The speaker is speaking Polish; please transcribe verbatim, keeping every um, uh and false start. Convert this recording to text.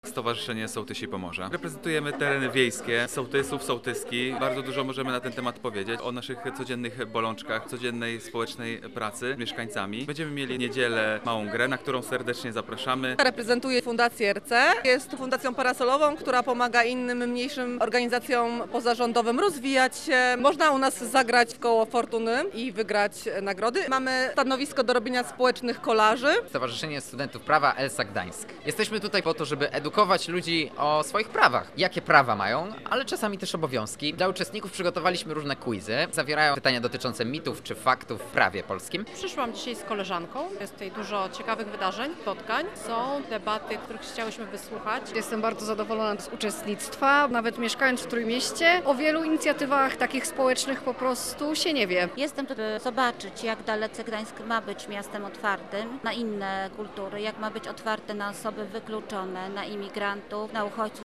Stowarzyszenie Sołtysi Pomorza. Reprezentujemy tereny wiejskie, sołtysów, sołtyski. Bardzo dużo możemy na ten temat powiedzieć. O naszych codziennych bolączkach, codziennej społecznej pracy z mieszkańcami. Będziemy mieli niedzielę małą grę, na którą serdecznie zapraszamy. Reprezentuję Fundację R C. Jest fundacją parasolową, która pomaga innym mniejszym organizacjom pozarządowym rozwijać się. Można u nas zagrać w koło fortuny i wygrać nagrody. Mamy stanowisko do robienia społecznych kolaży. Stowarzyszenie Studentów Prawa Elsa Gdańsk. Jesteśmy tutaj po to, żeby edukować ludzi o swoich prawach. Jakie prawa mają, ale czasami też obowiązki. Dla uczestników przygotowaliśmy różne quizy. Zawierają pytania dotyczące mitów czy faktów w prawie polskim. Przyszłam dzisiaj z koleżanką. Jest tutaj dużo ciekawych wydarzeń, spotkań. Są debaty, których chciałyśmy wysłuchać. Jestem bardzo zadowolona z uczestnictwa, nawet mieszkając w Trójmieście. O wielu inicjatywach takich społecznych po prostu się nie wie. Jestem tu, by zobaczyć, jak dalece Gdańsk ma być miastem otwartym na inne kultury, jak ma być otwarte na osoby wykluczone, na imigrantów, na uchodźców